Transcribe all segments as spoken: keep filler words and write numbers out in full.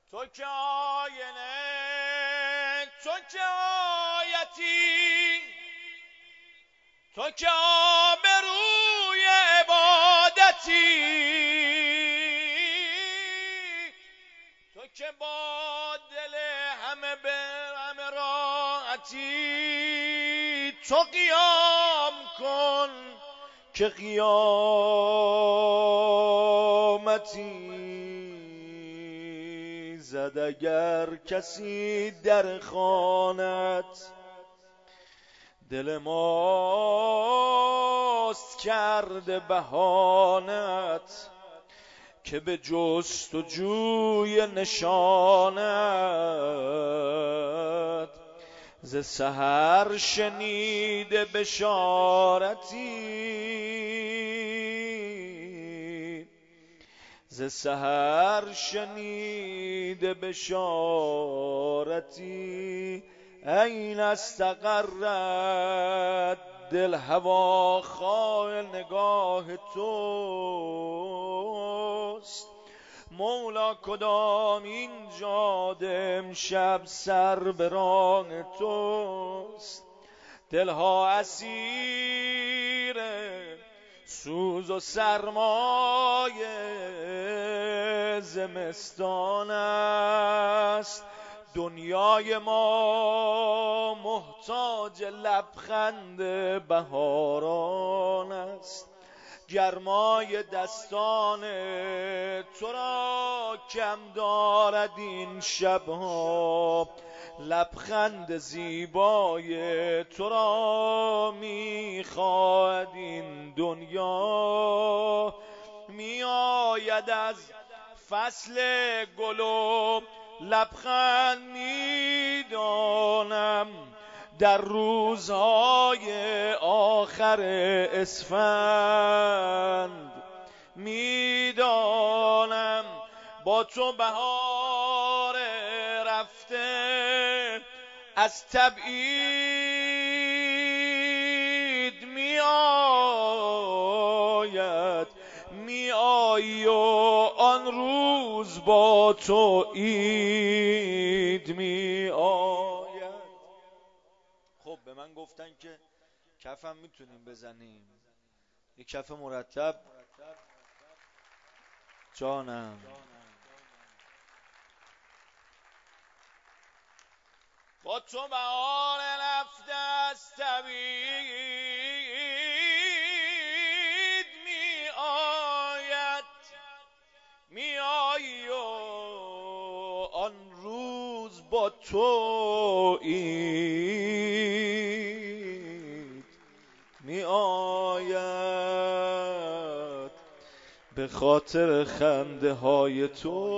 تو که آینه، تو که آیتی، تو که آبروی عبادتی، تو که با دل همه به همه راحتی، تو قیام کن که قیامتی زد اگر کسی در خانت، دل ماست کرده بهانت که به جستجوی نشانت ز سحر شنیده بشارتی، ز سحر شنیده بشارتی. این استقرت دل هواخواه نگاه توست، مولا کدام این جاده امشب سر به راه توست. دلها اسیر سوز و سرمایه زمستان است، دنیای ما محتاج لبخند بهاران است. گرمای دستان تو را کم دارد این شبها، لبخند زیبای تو را میخواهد این دنیا. میآید از فصل گل و لبخند میدانم در روزهای آخر اسفند، میدانم با تو بهار رفته از تبعید میآید، میآیی و آن روز با تو عید میآید. خب به من گفتن که کفم میتونیم بزنیم، یک کف مرتب. جانم با تو بهار رفته از تبعید میآید، میآیی و آن روز با تو عید میآید. به خاطر خنده های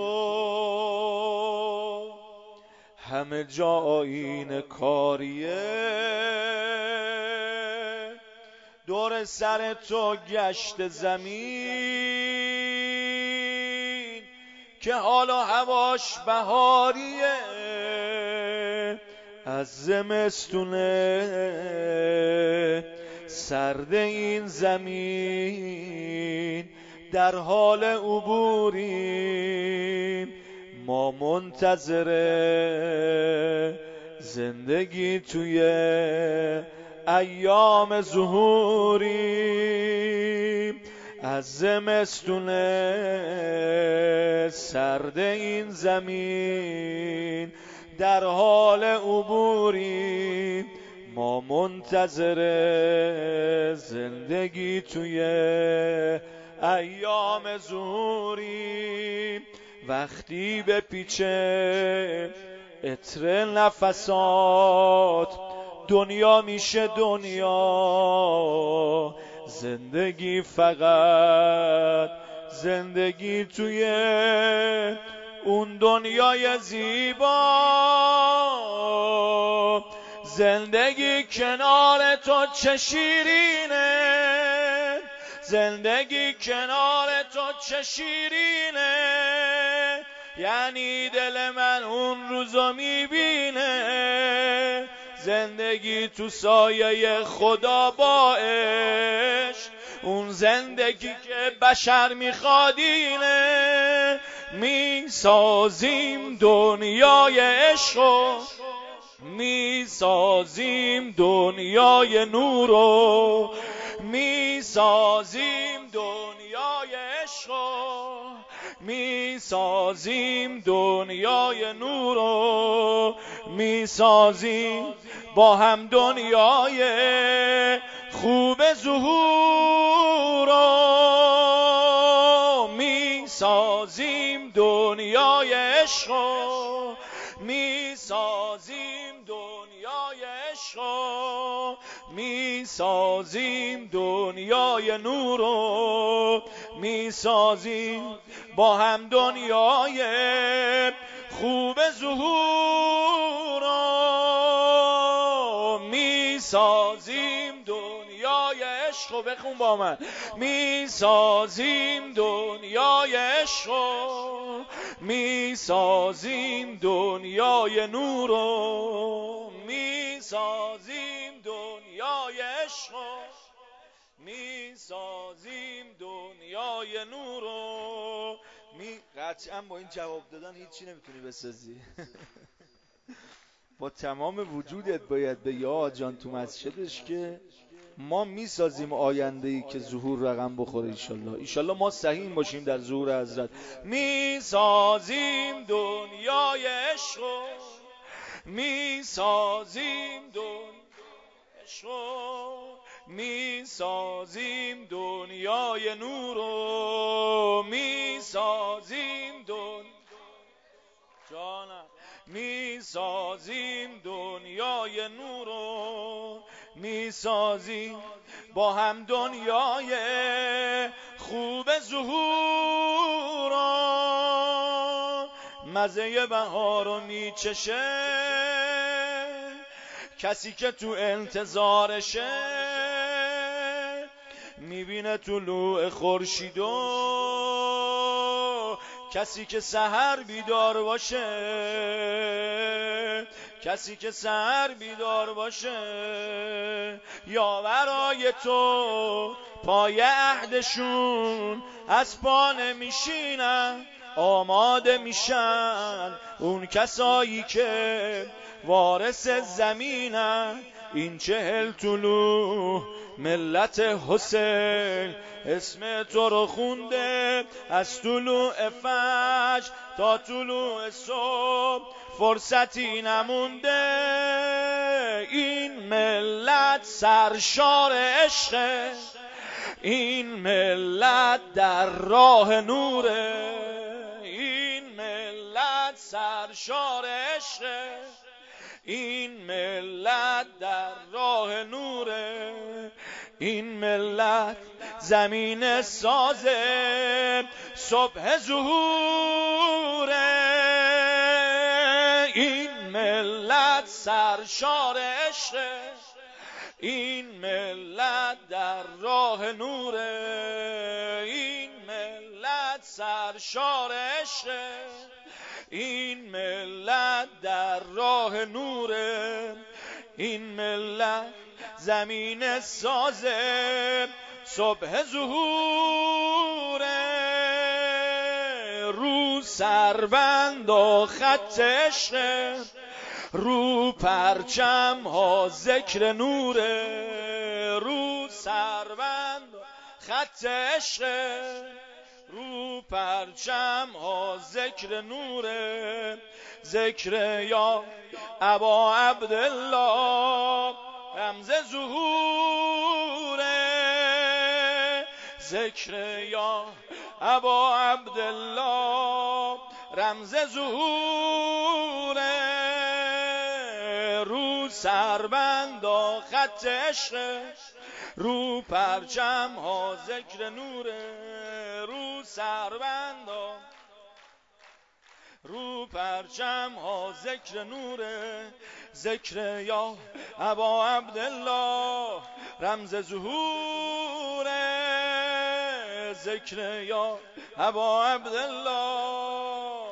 تو همه جا آیین کاریه، دور سر تو گشت زمین که حال و هواش بهاریه. از زمستونه سرد این زمین در حال عبوریم، ما منتظر زندگی توی ایام ظهوریم. از زمستونه سرد این زمین در حال عبوریم، ما منتظر زندگی توی ایام ظهوریم. وقتی به پیچه عطر نفسات دنیا میشه دنیا، زندگی فقط زندگی توی اون دنیای زیبا. زندگی کنار تو چه شیرینه، زندگی کنار تو چه شیرینه، یعنی دل من اون روزو میبینه. زندگی تو سایه خدا با عشق، اون زندگی که بشر میخواد اینه، می سازیم دنیای عشق، می سازیم دنیای نور و می سازیم دنیای عشق، می سازیم دنیای نور و می سازیم با هم دنیای خوب ظهور و می سازیم دنیای عشق، می سازیم دنیای عشق، می سازیم دنیای نور و می سازیم با هم دنیای خوب ظهور و می سازیم دنیای عشق. و بخون با من، می سازیم دنیای عشق، می سازیم دنیای نور و می سازیم دنیای عشق، می سازیم دنیای نور و می قطعا با این جواب دادن هیچی نمیتونی بسازی. با تمام وجودت باید به یا جان تو مسجدش که ما میسازیم آینده‌ای که ظهور رقم بخوره. ایشالله ایشالله ما سهیم باشیم در ظهور حضرت. میسازیم دنیای عشق، میسازیم دنیای عشق، میسازیم دنیای نور و میسازیم دنیای جانم، میسازیم دنیای نور و میسازیم با هم دنیای خوب ظهور. مزه بهار رو میچشه کسی که تو انتظارشه، میبینه طلوع خورشید و کسی که سحر بیدار باشه، کسی که سحر بیدار باشه، یا برای تو پای عهدشون از پا نمیشینن، آماده میشن اون کسایی که وارث زمینن. این چهل طلوع ملت حسین اسم تو رو خونده، از طلوع فجر تا طلوع صبح فرصتی نمونده. این ملت سرشار عشقه، این ملت در راه نوره، این ملت سرشار عشقه، این ملت در راه نوره، این ملت زمین سازه صبح ظهوره، این ملت سرشار عشقه، این ملت در راه نوره، این ملت سرشار عشقه، این ملت در راه نوره، این ملت زمین سازه صبح ظهوره. رو سربند و خط عشقه، رو پرچم ها ذکر نوره، رو سربند و خط عشقه، رو پرچم ها ذکر نوره، ذکر یا ابا عبدالله رمز ظهوره، ذکر یا ابا عبدالله رمز ظهوره. رو سربند و خط عشق، رو پرچم ها ذکر نوره، رو سربند و رو پرچم ها ذکر نوره، ذکر یا ابا عبدالله رمز ظهوره، ذکر یا ابا عبدالله.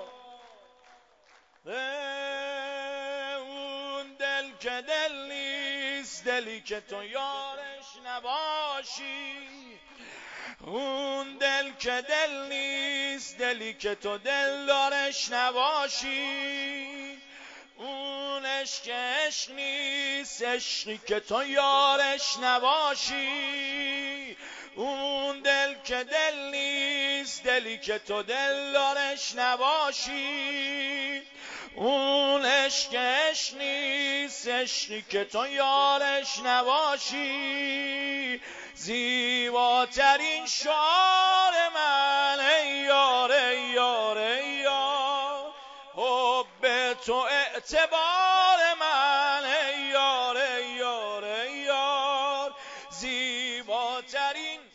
اون دل که دل نیست، دلی که تو یارش نباشی، اون دل که دل نیست، دلی که تو دل دارش نباشی. اون عشق عشق نیست، عشقی که تو یارش نباشی. اون دل که دل نیست، دلی که تو دل دارش نباشی. اون عشق عشق نیست، عشقی که تو یارش نباشی. زیباترین شعار من ای یار ای یار ای یار، حب تو اعتبار من ای یار ای یار ای یار. زیباترین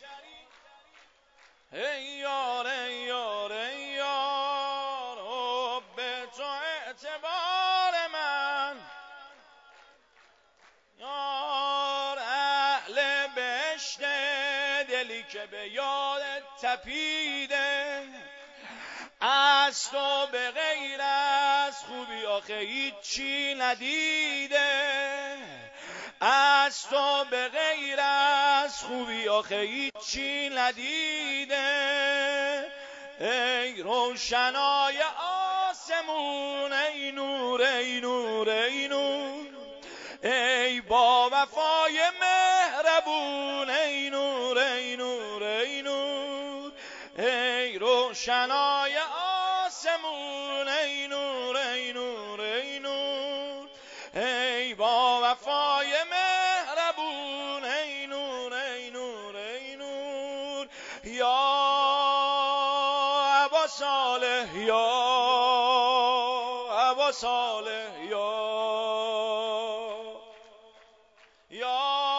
ای یار ای یار ای یار، حب تو اعتبار من یار. اهل بهشت، دلی که به یادت تپیده، از تو به غیر از خوبی آخه هیچی ندیده. از تو به غیر از خوبی آخه هیچی ندیده. ای روشنای آسمون، ای نور ای نور ای نور، ای با وفای مهربون، ای نور ای نور ای نور. ای روشنای آسمون، ای نور ای نور ای نور، ای با وفای مهربون، ای نور ای نور ای نور. یا ابا صالح، یا ابا صالح، یا یا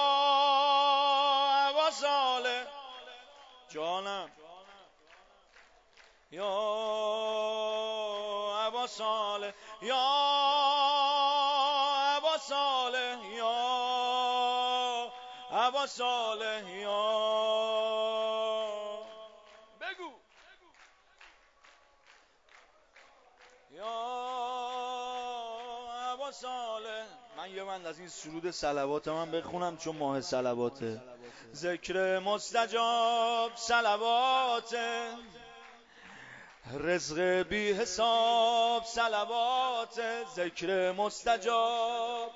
ابا صالح جانم، یا ابا صالح، یا ابا صالح، یا ابا صالح، یا بگو یا ابا صالح. من یه من از این سرود صلوات من بخونم چون ماه صلواته. ذکر مستجاب صلوات، رزق بی حساب صلوات. ذکر مستجاب،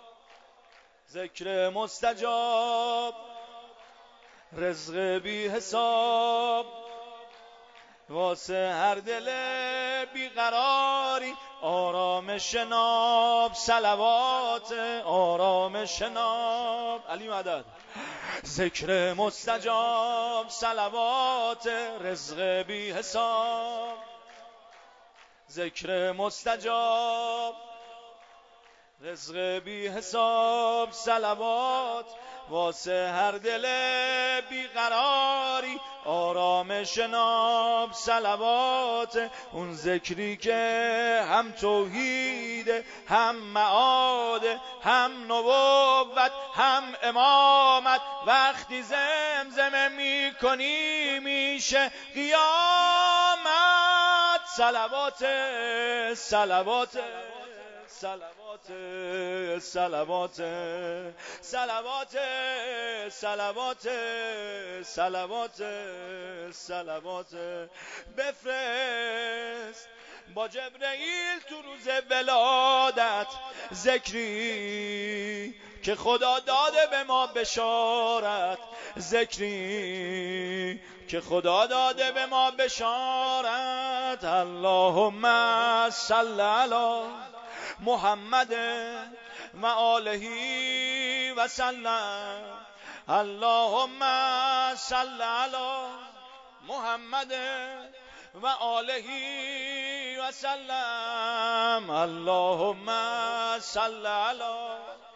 ذکر مستجاب، رزق بی حساب، واسه هر دل بیقراری آرامش ناب صلوات، آرامش ناب. علی مدد. ذکر مستجاب صلوات، رزق بی حساب. ذکر مستجاب، رزق بی حساب صلوات، واسه هر دل بیقراری آرامش ناب صلوات. اون ذکری که هم توحید، هم معاد، هم نبوت، هم امامت، وقتی زمزمه میکنی میشه قیامت. صلوات صلوات صلوات صلوات صلوات صلوات صلوات صلوات. بفرست با جبرئیل تو روز ولادت ذکری که خدا داده به ما بشارت، ذکری که خدا داده به ما بشارت. اللهم صل علی محمد و آله و سلم. اللهم صل علی محمد و آله و سلم. اللهم صل علی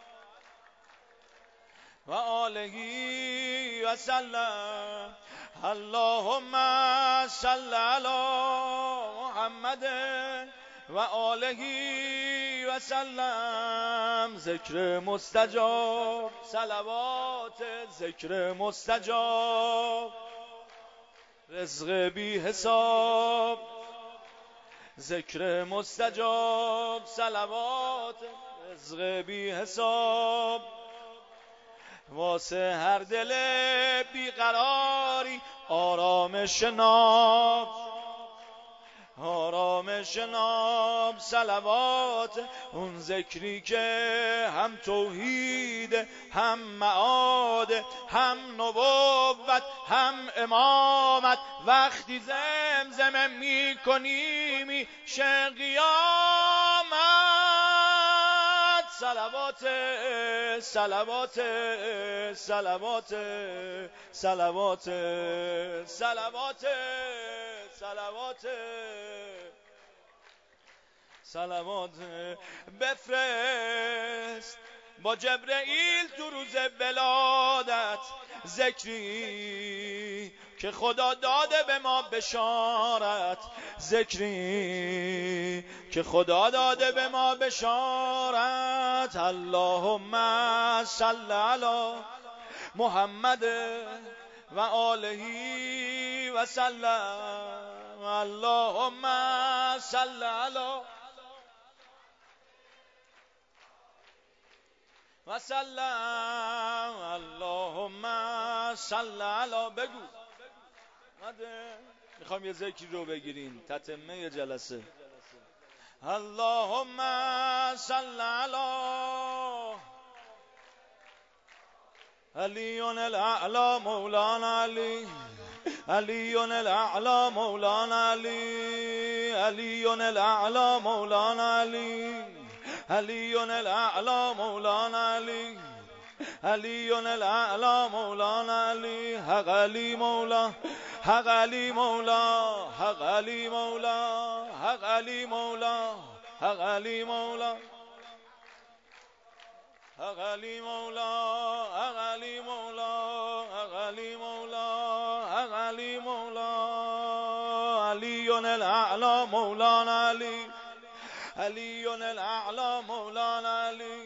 و آله و سلم. اللهم صل علی محمد و آله و سلم. ذکر مستجاب صلوات، ذکر مستجاب، رزق بی حساب. ذکر مستجاب صلوات، رزق بی حساب، واسه هر دل بیقراری آرامش ناب آرامش ناب صلوات اون ذکری که هم توحید هم معاد هم نبوت هم امامت وقتی زمزمه می کنی میشه قیامت صلوات صلوات صلوات صلوات صلوات صلوات صلوات بفرست با جبرئیل تو روز ولادت ذکری که خدا داده به ما بشارت ذکری که خدا داده به ما بشارت اللهم صل علی محمد و آله و سلم اللهم صل علی و سلم اللهم صل علی بگو میخوام یه ذکری رو بگیریم تتمه جلسه اللهم صل علی علی الاعلی مولانا علی علی الاعلی مولانا علی علی الاعلی مولانا علی علی الاعلی مولانا علی علی الاعلی مولانا علی حق علی مولا حق علی مولا حق علی مولا حق علی مولا حق علی مولا حق علی مولا حق علی مولا حق علی مولا حق علی مولا علی الاعلی مولانا علی علی الاعلی مولانا علی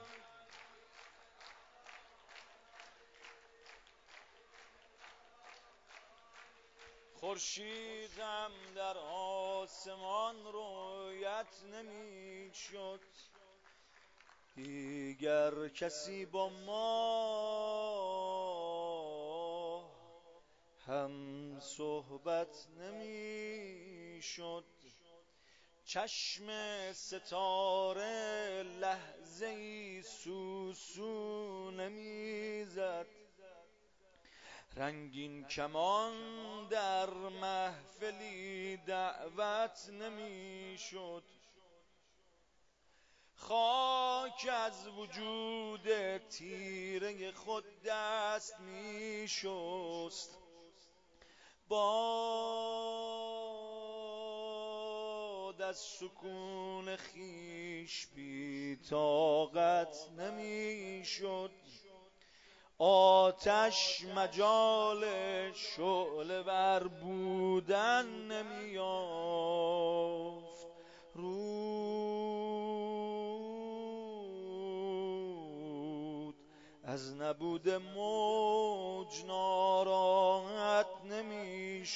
خورشیدم در آسمان رویت نمی شد دیگر کسی با ما هم صحبت نمی شد چشم ستاره لحظه‌ای سوسو نمیزد رنگین کمان در محفلی دعوت نمیشد خاک از وجود تیره خود دست می شست باد از سکون خیش بی طاقت نمی شد آتش مجال شعله بر بودن نمی یافت رود از نبود موج ناراحت نمی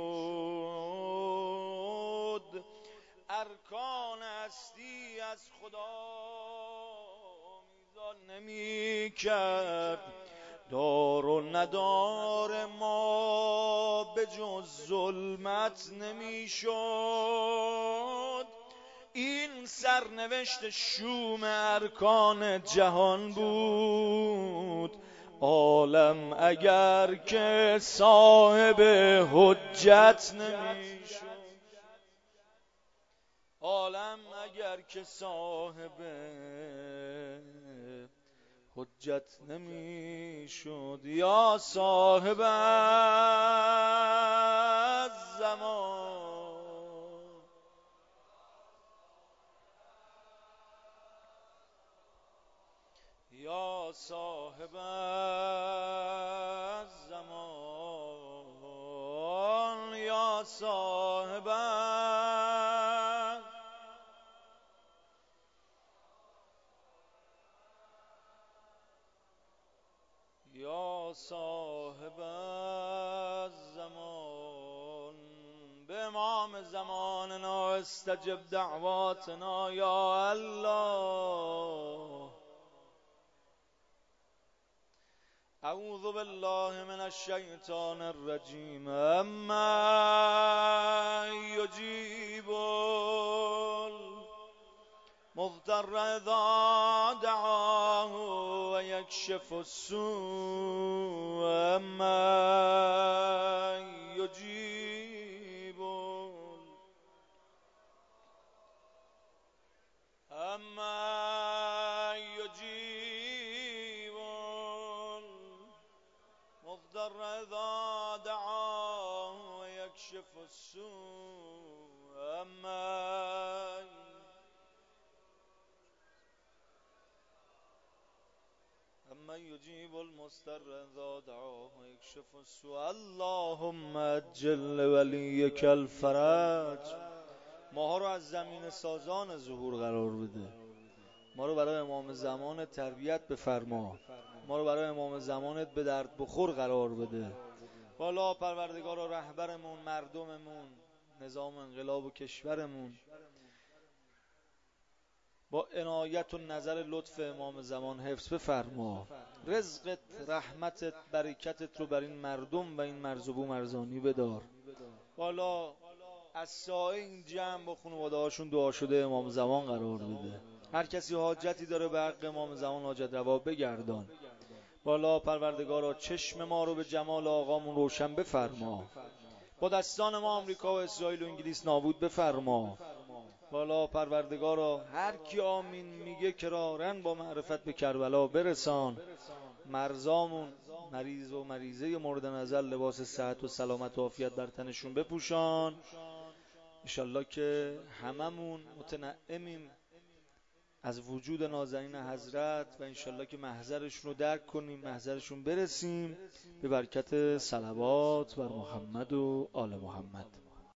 شد ارکان هستی از خدا میزان نمی کرد دار و ندار ما به جز ظلمت نمی شد این سرنوشت شوم ارکان جهان بود عالم اگر که صاحب حجت نمی شد عالم اگر که صاحب حجت نمی شد یا صاحب الزمان یا صاحب الزمان یا صاحب یا صاحب الزمان به امام زماننا استجب دعواتنا یا الله اعوذ بالله من الشیطان الرجیم. اما یجیب المضطر اذا دعاه و یکشف السوء. اما یجیب اما یجیب المضطر اذا دعاه و یکشف السوء. اما اما یجیب المضطر اذا دعاه و یکشف السوء. اللهم اجل ولیک الفرج. ماها رو از زمین سازان ظهور قرار بده. ما رو برای امام زمان تربیت بفرما. ما رو برای امام زمانت به درد بخور قرار بده. والا پروردگار و رهبرمون، مردممون، نظام انقلاب و کشورمون با عنایت و نظر لطف امام زمان حفظ بفرما. رزقت، رحمتت، برکتت رو بر این مردم و این مرزبو مرزانی بدار. والا از سایه این جمع با خانواده هاشون دعا شده امام زمان قرار بده. هر کسی حاجتی داره به حق امام زمان حاجت روا بگردان. والا پروردگارا چشم ما رو به جمال آقامون روشن بفرما. با دستان ما آمریکا و اسرائیل و انگلیس نابود بفرما. والا پروردگارا هر کی آمین میگه کرارن با معرفت به کربلا برسان. مرزامون مریض و مریضه مورد نظر لباس صحت و سلامت و عافیت بر تنشون بپوشان. انشالله که هممون متنعمیم از وجود نازنین حضرت و انشالله که محضرشون رو درک کنیم، محضرشون برسیم به برکت صلوات بر محمد و آل محمد.